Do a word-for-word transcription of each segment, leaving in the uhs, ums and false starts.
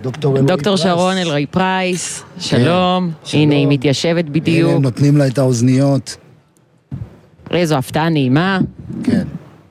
דוקטור אלרעי פרייס. דוקטור שרון אלרעי פרייס, שלום. הנה היא מתיישבת בדיוק. הנה, נותנים לה את האוזניות. איזו הפתעה נעימה. כן.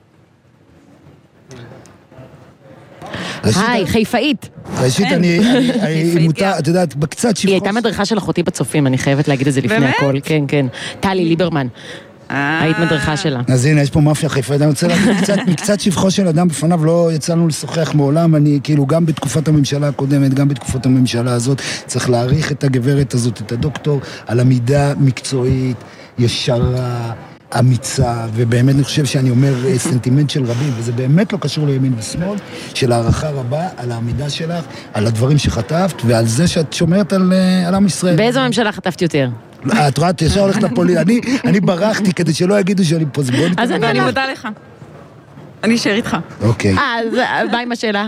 היי, חיפאית. ראשית, אני, אני מותר, את יודעת, בקצת שבחוש... היא הייתה מדריכה של אחותי בצופים, אני חייבת להגיד את זה לפני הכל. כן, כן. טלי ליברמן. היית מדריכה שלה. אז הנה, יש פה מאפיה חיפאית. אני רוצה להגיד קצת, מקצת שבחו של אדם בפניו, לא יצא לנו לשוחח מעולם. אני, כאילו, גם בתקופת הממשלה הקודמת, גם בתקופת הממשלה הזאת, צריך להעריך את הגברת הזאת, את הדוקטור, על עמידה מקצועית, ישרה, אמיצה, ובאמת אני חושב שאני אומר סנטימנט של רבים, וזה באמת לא קשור לימין ושמאל, של הערכה רבה על העמידה שלך, על הדברים שחטפת, ועל זה שאת שומרת על, על עם ישראל. באיזו ממשלה חטפת יותר? את רואה, ישר הולכת לפוליט. אני, אני ברחתי כדי שלא יגידו שאני פה זבונית. אז אני מודה לך. אני אשאר איתך. אוקיי. אז מה עם השאלה?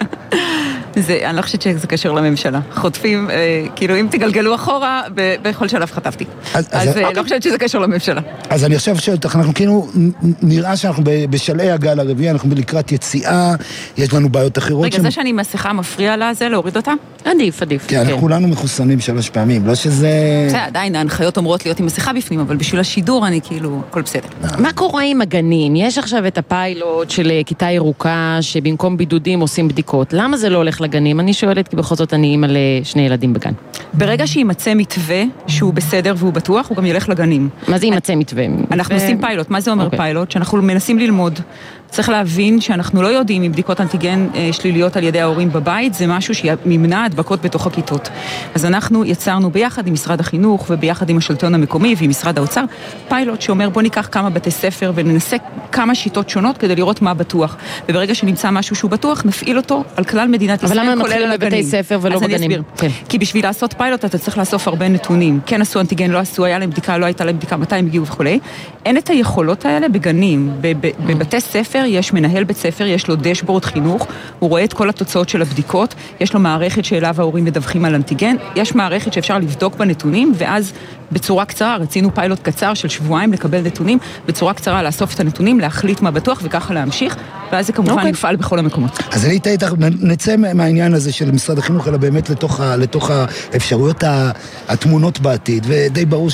זה, אני לא חושבת שזה קשור לממשלה. חוטפים, אה, כאילו, אם תגלגלו אחורה, ב- בכל שלב חטפתי. אז, אז, אז אה, לא חושבת שזה קשור לממשלה. אז אני עכשיו שואלת, אנחנו כאילו, נראה שאנחנו בשלעי הגל הרביעי, אנחנו לקראת יציאה, יש לנו בעיות אחרות. רגע, שם... זה שאני מסכה מפריע לה, זה להוריד אותה? עדיף, עדיף. כן, אנחנו כולנו מחוסנים שלוש פעמים, לא שזה... זה עדיין, ההנחיות אומרות להיות עם מסכה בפנים, אבל בשביל השידור אני כאילו, הכל בסדר. מה קורה עם הגנים? יש עכשיו את הפיילוט של כיתה ירוקה, שבמקום בידודים עושים בדיקות. למה זה לא הולך לגנים? אני שואלת, כי בכל זאת אני אימא לשני ילדים בגן. ברגע שימצא מתווה שהוא בסדר והוא בטוח, הוא גם ילך לגנים. מה זה ימצא מתווה? אנחנו עושים פיילוט. מה זה אומר פיילוט? שאנחנו מנסים ללמוד. צריך להבין שאנחנו לא יודעים אם בדיקות אנטיגן שליליות על ידי ההורים בבית, זה משהו שימנע הדבקות בתוך הכיתות. אז אנחנו יצרנו ביחד עם משרד החינוך וביחד עם השלטון המקומי ועם משרד האוצר, פיילוט שאומר בוא ניקח כמה בתי ספר וננסה כמה שיטות שונות כדי לראות מה בטוח. וברגע שנמצא משהו שהוא בטוח, נפעיל אותו על כלל מדינת ישראל, אבל למה הם מתחילים בבתי ספר ולא בגנים? אז אני אסביר. כן. כי בשביל לעשות פיילוט אתה צריך לאסוף הרבה נתונים. כן עשו אנטיגן, לא עשו, היה להם בדיקה, לא הייתה להם בדיקה, מתי הם הגיעו וכו'. אין את היכולות האלה בגנים. בבתי ספר יש מנהל בית ספר, יש לו דשבורד חינוך, הוא רואה את כל התוצאות של הבדיקות, יש לו מערכת שאליו ההורים מדווחים על אנטיגן, יש מערכת שאפשר לבדוק בנתונים, ואז בצורה קצרה, רצינו פיילוט קצר של שבועיים לקבל נתונים, בצורה קצרה לאסוף את הנתונים, להחליט מה בטוח וככה להמשיך, ואז זה כמובן יפעל בכל המקומות. אז אני איתך, נצא מהעניין הזה של משרד החינוך, אלא באמת לתוך, לתוך האפשרויות התמונות בעתיד, ודי ברור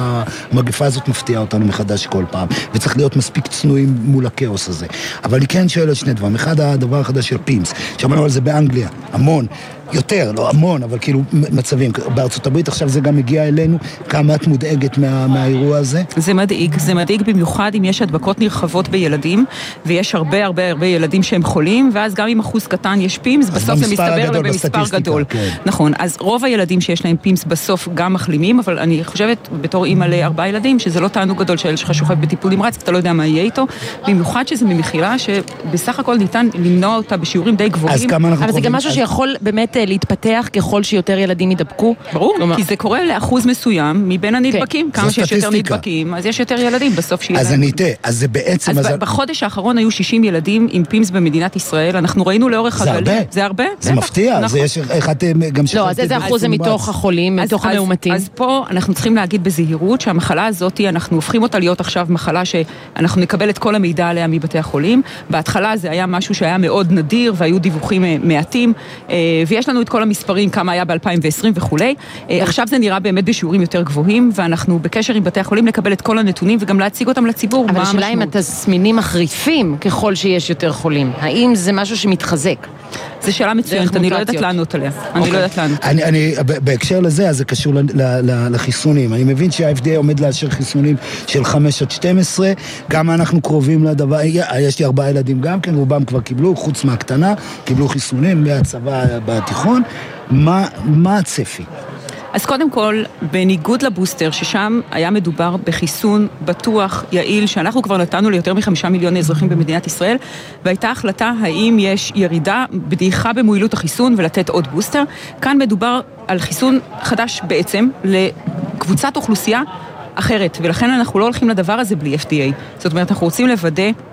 שהמגפה הזאת מפתיעה אותנו מחדש כל פעם, וצריך להיות מספיק צנועים מול הכאוס הזה. אבל אני כן שואל על שני דברים. אחד, הדבר החדש של פימס, שמענו על זה באנגליה, המון, יותר, לא המון, אבל כאילו מצבים. בארצות הברית עכשיו זה גם מגיע אלינו, כמה את מודאגת מה, מהאירוע הזה? זה מדאיג, זה מדאיג במיוחד אם יש הדבקות נרחבות בילדים, ויש הרבה הרבה הרבה ילדים שהם חולים, ואז גם אם אחוז קטן יש פימס, בסוף זה מסתבר במספר גדול. כן. נכון, אז רוב הילדים שיש להם פימס בסוף גם מחלימים, אבל אני חושבת בתור אימא לארבעה ילדים, שזה לא תענוג גדול שהילד שלך שוכב בטיפול נמרץ, אתה לא יודע מה יהיה איתו, במיוחד שזה ממחילה שבסך הכל ניתן למנוע אותה בשיעורים די גבוהים. אבל זה גם משהו שיכול באמת להתפתח ככל שיותר ילדים ידבקו. ברור, כי זה קורה לאחוז מסוים מבין הנדבקים, כמה שיש יותר נדבקים, אז יש יותר ילדים בסוף שיהיה. אז אני אתן, אז זה בעצם... אז בחודש האחרון היו שישים ילדים עם פימס במדינת ישראל, אנחנו ראינו לאורך הגלים. זה הרבה. זה הרבה. זה מפתיע, זה יש אחד גם... לא, אז איזה אחוז זה מתוך החולים, מתוך המאומתים? אז פה אנחנו צריכים להגיד בזהירות שהמחלה הזאת, אנחנו הופכים אותה להיות עכשיו מחלה שאנחנו נקבל את כל המידע עליה מבתי החולים. בהתחלה זה היה משהו שהיה מאוד נדיר והיו דיווחים מעטים, ויש לנו את כל המספרים, כמה היה ב-אלפיים ועשרים וכולי. עכשיו זה נראה באמת בשיעורים יותר גבוהים, ואנחנו בקשר עם בתי החולים לקבל את כל הנתונים וגם להציג אותם לציבור. אבל השאלה אם התסמינים מחריפים ככל שיש יותר חולים. האם זה משהו שמתחזק? זו שאלה מצוינת, אני לא יודעת לענות עליה. אני לא יודעת לענות. אני, בהקשר לזה, אז זה קשור לחיסונים. אני מבין שה-אף די איי עומד לאשר חיסונים של חמש עד שתים עשרה, גם אנחנו קרובים לדבר, יש לי ארבעה ילדים גם כן, רובם כבר קיבלו, חוץ מהקטנה, קיבלו חיסונים מהצבא בתיכון. מה, מה הצפי? אז קודם כל, בניגוד לבוסטר, ששם היה מדובר בחיסון בטוח, יעיל, שאנחנו כבר נתנו ליותר מחמישה מיליון אזרחים במדינת ישראל, והייתה החלטה האם יש ירידה, בדעיכה במועילות החיסון ולתת עוד בוסטר. כאן מדובר על חיסון חדש בעצם לקבוצת אוכלוסייה אחרת, ולכן אנחנו לא הולכים לדבר הזה בלי אף די איי. זאת אומרת, אנחנו רוצים לוודא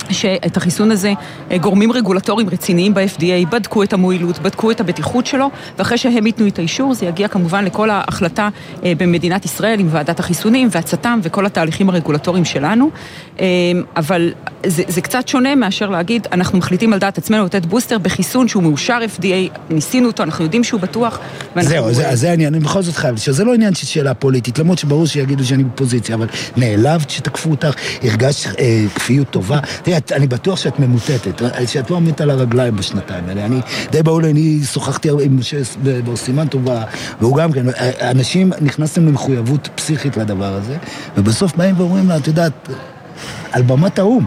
שאת החיסון הזה גורמים רגולטוריים רציניים ב-אף די איי בדקו את המועילות, בדקו את הבטיחות שלו, ואחרי שהם ייתנו את האישור, זה יגיע כמובן לכל ההחלטה במדינת ישראל עם ועדת החיסונים והצט"ם וכל התהליכים הרגולטוריים שלנו, אבל זה, זה קצת שונה מאשר להגיד, אנחנו מחליטים על דעת עצמנו לתת בוסטר בחיסון שהוא מאושר אף די איי, ניסינו אותו, אנחנו יודעים שהוא בטוח. זהו, זה, זה העניין, אני בכל זאת חייב, שזה לא עניין של שאלה פוליטית, למרות שברור שיגידו שאני בפוזיציה, אבל נעלבת שתקפו אותך, הרגשת אה, כפיות טובה, תראה, אני בטוח שאת ממוטטת, שאת לא עומדת על הרגליים בשנתיים האלה, אני די בעול, אני שוחחתי עם משה בר סימן טובה, והוא גם כן, אנשים נכנסתם למחויבות פסיכית לדבר הזה, ובסוף באים ואומרים לה, את יודעת, על במת האום.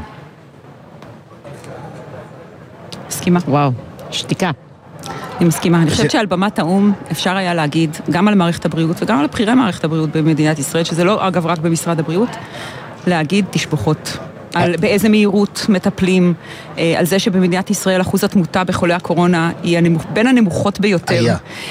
מסכימה. וואו, שתיקה. אני מסכימה. אני חושבת שעל במת האום אפשר היה להגיד, גם על מערכת הבריאות וגם על בחירי מערכת הבריאות במדינת ישראל, שזה לא אגב רק במשרד הבריאות, להגיד תשפוחות. על באיזה מהירות מטפלים, על זה שבמדינת ישראל אחוז התמותה בחולי הקורונה היא בין הנמוכות ביותר.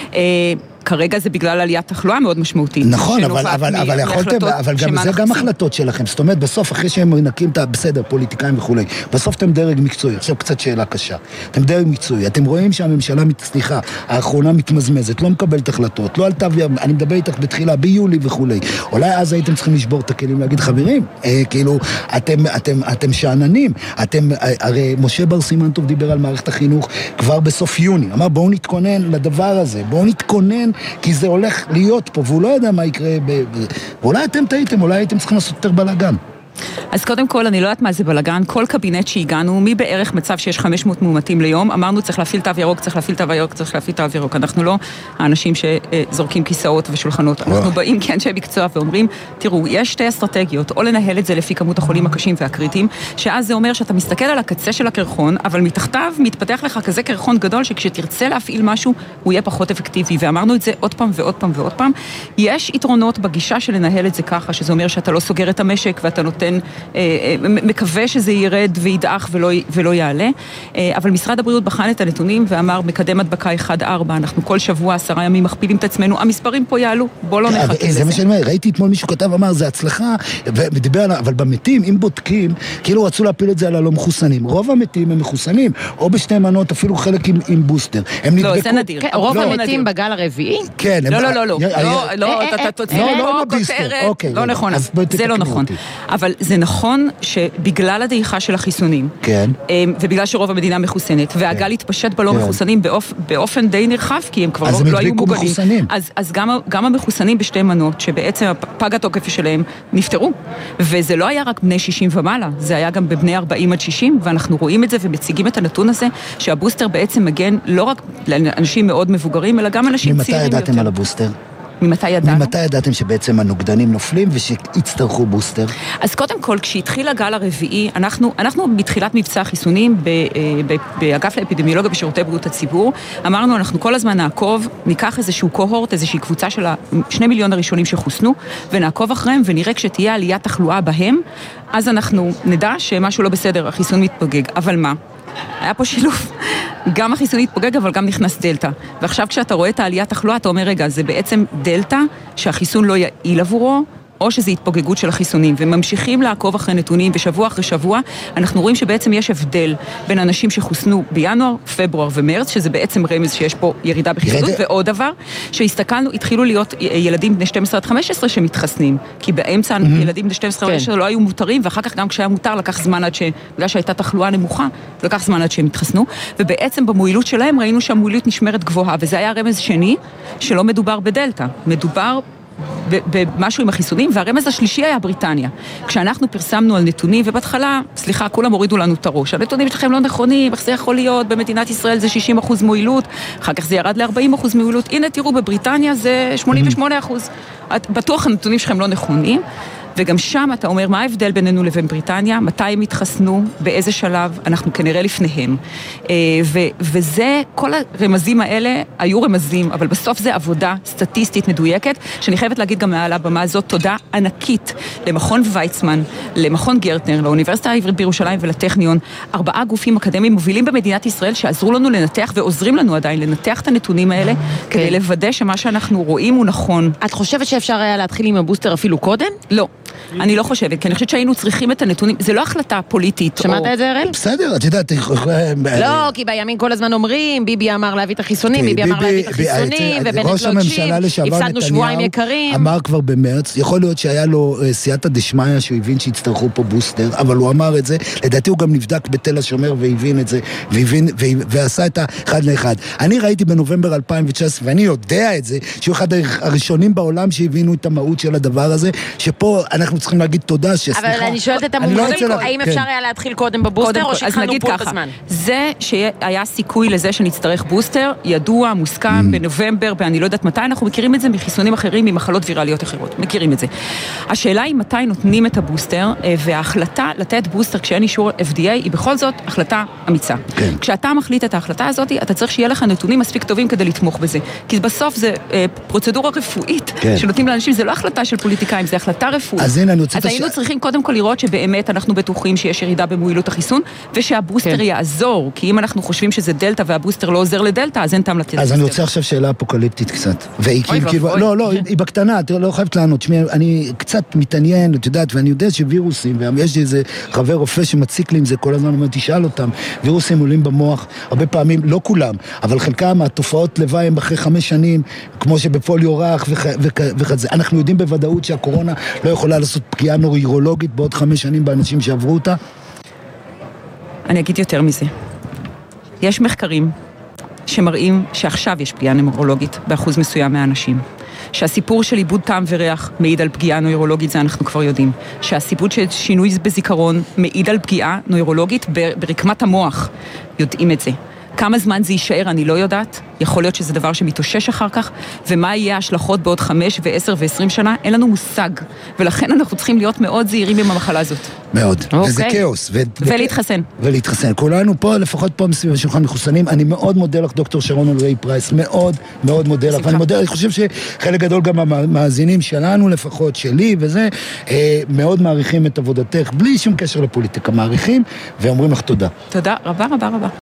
כרגע זה בגלל עליית תחלואה מאוד משמעותית. נכון, אבל, אבל, אבל יכולתם, אבל גם זה גם החלטות שלכם. זאת אומרת, בסוף, אחרי שהם מנקים את בסדר, פוליטיקאים וכולי, בסוף אתם דרג מקצועי. עכשיו קצת שאלה קשה. אתם דרג מקצועי. אתם רואים שהממשלה, סליחה, האחרונה מתמזמזת, לא מקבלת החלטות, לא עלתה, אני מדבר איתך בתחילה, ביולי וכולי. אולי אז הייתם צריכים לשבור את הכלים, להגיד, חברים, אה, כאילו, אתם, אתם, אתם שעננים. אתם, הרי משה בר סימן טוב דיבר על מערכת החינוך כבר בסוף יוני. אמר, בואו נתכונן לדבר הזה, בואו נתכונן כי זה הולך להיות פה, והוא לא יודע מה יקרה, ב... ואולי אתם טעיתם, אולי הייתם צריכים לעשות יותר בלגן. אז קודם כל, אני לא יודעת מה זה בלגן, כל קבינט שהגענו, מי בערך מצב שיש חמש מאות מאומתים ליום, אמרנו צריך להפעיל תו ירוק, צריך להפעיל תו ירוק, צריך להפעיל תו ירוק, אנחנו לא האנשים שזורקים כיסאות ושולחנות, אנחנו באים כאנשי מקצוע ואומרים, תראו, יש שתי אסטרטגיות, או לנהל את זה לפי כמות החולים הקשים והקריטיים, שאז זה אומר שאתה מסתכל על הקצה של הקרחון, אבל מתחתיו מתפתח לך כזה קרחון גדול, שכשתרצה להפעיל משהו, הוא יהיה פחות אפקטיבי, ואמרנו את זה עוד פעם ועוד פעם ועוד פעם. יש יתרונות בגישה של לנהל את זה ככה, שזה אומר שאתה לא סוגר את המשק ואתה נותן, מקווה שזה ירד וידעך ולא, ולא יעלה. אבל משרד הבריאות בחן את הנתונים ואמר, מקדם הדבקה אחד ארבע, אנחנו כל שבוע עשרה ימים מכפילים את עצמנו, המספרים פה יעלו, בוא לא נחכה לזה. זה מה שאני אומר, ראיתי אתמול מישהו כתב, אמר, זה הצלחה, ודיבר עליו, אבל במתים, אם בודקים, כאילו רצו להפיל את זה על הלא מחוסנים. רוב המתים הם מחוסנים, או בשתי מנות, אפילו חלק עם, עם בוסטר. לא, זה נדיר. רוב המתים בגל הרביעי? כן. לא, לא, לא, לא. לא, אתה תוציא לפה כותרת, לא נכונה. זה לא נכון. אבל זה נכון שבגלל הדעיכה של החיסונים, כן. ובגלל שרוב המדינה מחוסנת, והגל התפשט בלא מחוסנים באופן די נרחב, כי הם כבר לא היו מוגנים. אז גם המחוסנים בשתי מנות, שבעצם פג התוקף שלהם נפטרו, וזה לא היה רק בני שישים ומעלה, זה היה גם בבני ארבעים עד שישים, ואנחנו רואים את זה ומציגים את הנתון הזה, שהבוסטר בעצם מגן לא רק לאנשים מאוד מבוגרים, אלא גם אנשים צעירים יותר. ממתי ידעתם על הבוסטר? ממתי ידענו? ממתי ידעתם שבעצם הנוגדנים נופלים ושיצטרכו בוסטר? אז קודם כל, כשהתחיל הגל הרביעי, אנחנו, אנחנו בתחילת מבצע החיסונים באגף לאפידמיולוגיה בשירותי בריאות הציבור, אמרנו, אנחנו כל הזמן נעקוב, ניקח איזשהו קוהורט, איזושהי קבוצה של השני מיליון הראשונים שחוסנו, ונעקוב אחריהם ונראה כשתהיה עליית תחלואה בהם, אז אנחנו נדע שמשהו לא בסדר, החיסון מתפוגג. אבל מה? היה פה שילוב. גם החיסון התפוגג, אבל גם נכנס דלטה. ועכשיו כשאתה רואה את העליית תחלואה, אתה אומר, רגע, זה בעצם דלטה שהחיסון לא יעיל עבורו, או שזה התפוגגות של החיסונים, וממשיכים לעקוב אחרי נתונים, ושבוע אחרי שבוע, אנחנו רואים שבעצם יש הבדל בין אנשים שחוסנו בינואר, פברואר ומרץ, שזה בעצם רמז שיש פה ירידה בחיסון, ועוד דבר, שהסתכלנו, התחילו להיות ילדים בני שתים עשרה עד חמש עשרה שמתחסנים, כי באמצע ילדים בני שתים עשרה עד חמש עשרה לא היו מותרים, ואחר כך גם כשהיה מותר לקח זמן עד ש... בגלל שהייתה תחלואה נמוכה, לקח זמן עד שהם התחסנו, ובעצם במועילות שלהם ראינו שהמועילות נשמרת גבוהה, וזה היה רמז שני, שלא מדובר בדלטה, מדובר במשהו עם החיסונים, והרמז השלישי היה בריטניה. כשאנחנו פרסמנו על נתונים, ובהתחלה, סליחה, כולם הורידו לנו את הראש. הנתונים שלכם לא נכונים, איך זה יכול להיות, במדינת ישראל זה שישים אחוז מועילות, אחר כך זה ירד ל-ארבעים אחוז מועילות, הנה תראו, בבריטניה זה שמונים ושמונה אחוז. בטוח הנתונים שלכם לא נכונים, וגם שם אתה אומר, מה ההבדל בינינו לבין בריטניה? מתי הם התחסנו? באיזה שלב? אנחנו כנראה לפניהם. ו- וזה, כל הרמזים האלה היו רמזים, אבל בסוף זה עבודה סטטיסטית מדויקת, שאני חייבת להגיד גם מעל הבמה הזאת, תודה ענקית למכון ויצמן, למכון גרטנר, לאוניברסיטה העברית בירושלים ולטכניון, ארבעה גופים אקדמיים מובילים במדינת ישראל שעזרו לנו לנתח ועוזרים לנו עדיין לנתח את הנתונים האלה, okay. כדי לוודא שמה שאנחנו רואים הוא נכון. את חושבת שאפשר היה להתחיל עם הבוסטר אפילו קודם? לא. אני לא חושבת, כי אני חושבת שהיינו צריכים את הנתונים, זה לא החלטה פוליטית. שמעת את זה, אראל? בסדר, את יודעת... לא, כי בימין כל הזמן אומרים, ביבי אמר להביא את החיסונים, ביבי אמר להביא את החיסונים, ובנט לא הקשיב, הפסדנו שבועיים יקרים. אמר כבר במרץ, יכול להיות שהיה לו סייעתא דשמיא, שהוא הבין שיצטרכו פה בוסטר, אבל הוא אמר את זה, לדעתי הוא גם נבדק בתל השומר והבין את זה, ועשה את האחד לאחד. אני ראיתי בנובמבר אלפיים תשע עשרה, ואני יודע את זה, שהוא אחד הראשונים בעולם שהבינו את המהות של הדבר הזה, שפה אנחנו צריכים להגיד תודה, שסליחה. אבל אני שואלת את המומחים, האם אפשר היה להתחיל קודם בבוסטר, או שהתחלנו פה בזמן? זה שהיה סיכוי לזה שנצטרך בוסטר, ידוע, מוסכם, בנובמבר, ואני לא יודעת מתי, אנחנו מכירים את זה מחיסונים אחרים, ממחלות ויראליות אחרות, מכירים את זה. השאלה היא מתי נותנים את הבוסטר, וההחלטה לתת בוסטר כשאין אישור אף די איי, היא בכל זאת החלטה אמיצה. כן. כשאתה מחליט את ההחלטה הזאת, אתה צריך שיהיה לך נתונים מספיק טובים כדי לתמוך בזה. כי בסוף זה אה, פרוצדורה רפואית, כן. שנותנים לאנשים, זה לא החלטה של פוליטיקאים, זה החלטה רפואית. אז הנה, אני רוצה... אז היינו הש... צריכים קודם כל לראות שבאמת אנחנו בטוחים שיש ירידה במועילות החיסון, ושהבוסטר כן. יעזור, כי אם אנחנו חושבים שזה דלטה והבוסטר לא עוזר לדלטה, אז אין טעם לתת. אז אני רוצה עכשיו שאלה אפוקליפטית קצת. והיא כאילו, לא, לא, היא בקטנה, אתה לא חייבת לענות. שמי, אני קצת מתעניין, את יודעת, ואני יודע שווירוסים, ויש איזה חבר רופא שמציק לי עם זה כל הזמן, אומר, תשאל אותם, וירוסים עולים במוח, הרבה פעמים, לא כולם, אבל חלקם התופעות לוואי הם אחרי חמש שנים, כמו שבפוליו רך וכזה. אנחנו יודעים בוודאות שהקורונה לא יכולה לעשות פגיעה נוירולוגית בעוד חמש שנים באנשים שעברו אותה? אני אגיד יותר מזה. יש מחקרים שמראים שעכשיו יש פגיעה נוירולוגית באחוז מסוים מהאנשים. שהסיפור של איבוד טעם וריח מעיד על פגיעה נוירולוגית, זה אנחנו כבר יודעים. שהסיפור של שינוי בזיכרון מעיד על פגיעה נוירולוגית ברקמת המוח. יודעים את זה. כמה זמן זה יישאר, אני לא יודעת. יכול להיות שזה דבר שמתאושש אחר כך, ומה יהיה ההשלכות בעוד חמש ועשר ועשרים שנה, אין לנו מושג. ולכן אנחנו צריכים להיות מאוד זהירים עם המחלה הזאת. מאוד, וזה כאוס. ולהתחסן. ולהתחסן. כולנו פה, לפחות פה מסביב השולחן מחוסנים, אני מאוד מודה לך, דוקטור שרון אלרעי פרייס, מאוד מאוד מודה לך. ואני מודה, אני חושב שחלק גדול גם המאזינים שלנו, לפחות שלי וזה, מאוד מעריכים את עבודתך, בלי שום קשר לפוליטיקה, מעריכים, ואומרים לך תודה. תודה רבה רבה רבה.